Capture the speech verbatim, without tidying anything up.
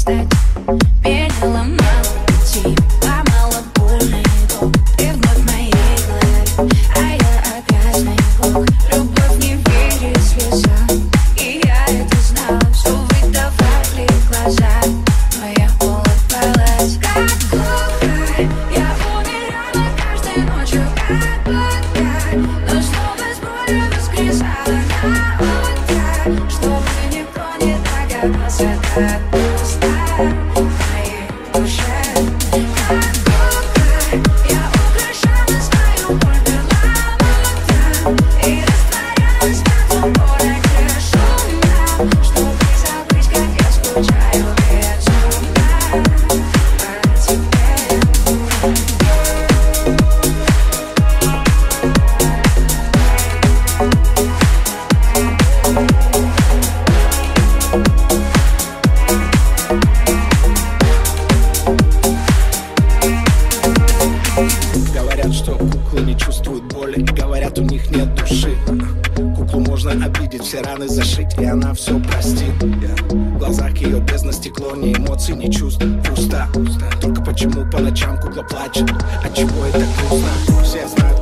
стать. Переломала пути, ломала больный ток. Ты вновь в моей голове, а я опять на него. Любовь не видит слеза, и я это знала. Все выдавали глаза, но я улыбалась как глухая. Я умирала каждой ночью как блага, но снова с болью воскресала на утро, чтобы никто не догадался, как просто в моей душе. Как глухая, я украшала свою боль перламутром и растворялась в этом городе шумном, чтобы забыть, как я скучаю безумно по тебе. Говорят, что куклы не чувствуют боли, и говорят, у них нет души. Куклу можно обидеть, все раны зашить, и она все простит. В глазах ее бездна стекло, ни эмоций, ни чувств, пусто. Только почему по ночам кукла плачет, отчего это грустно? Все знают,